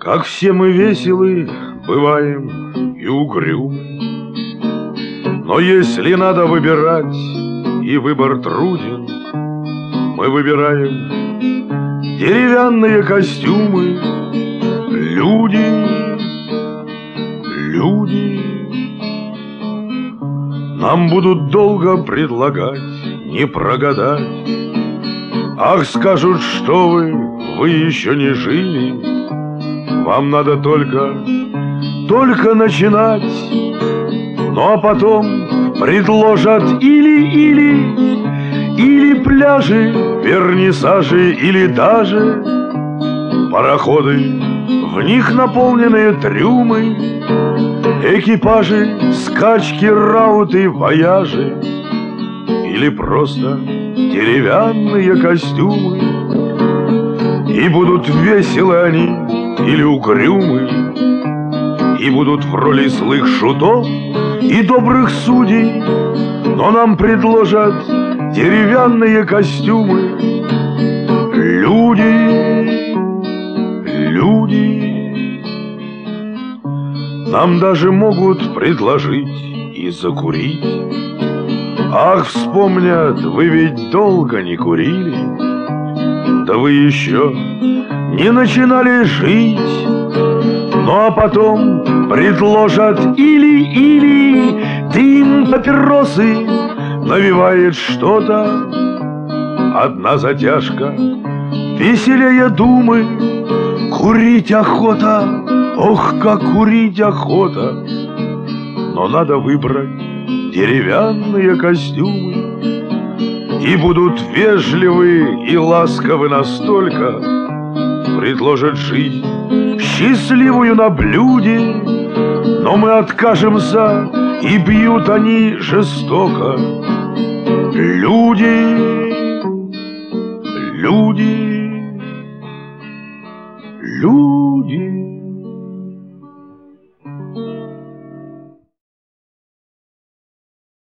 Как все мы веселы бываем и угрюмы, но если надо выбирать, и выбор труден, мы выбираем деревянные костюмы. Люди, люди, нам будут долго предлагать не прогадать. Ах, скажут, что вы еще не жили, вам надо только начинать. Ну а потом предложат или пляжи, вернисажи, или даже пароходы, в них наполненные трюмы, экипажи, скачки, рауты, вояжи, или просто деревянные костюмы. И будут веселы они или угрюмы, и будут в роли злых шутов и добрых судей, но нам предложат деревянные костюмы. Люди, люди, нам даже могут предложить и закурить. Ах, вспомнят, вы ведь долго не курили, да вы еще не начинали жить. Ну а потом предложат или дым папиросы навевает что-то. Одна затяжка веселее думы. Курить охота, ох, как курить охота. Но надо выбрать деревянные костюмы, и будут вежливы и ласковы настолько, предложат жизнь счастливую на блюде, но мы откажемся, и бьют они жестоко. Люди, люди, люди.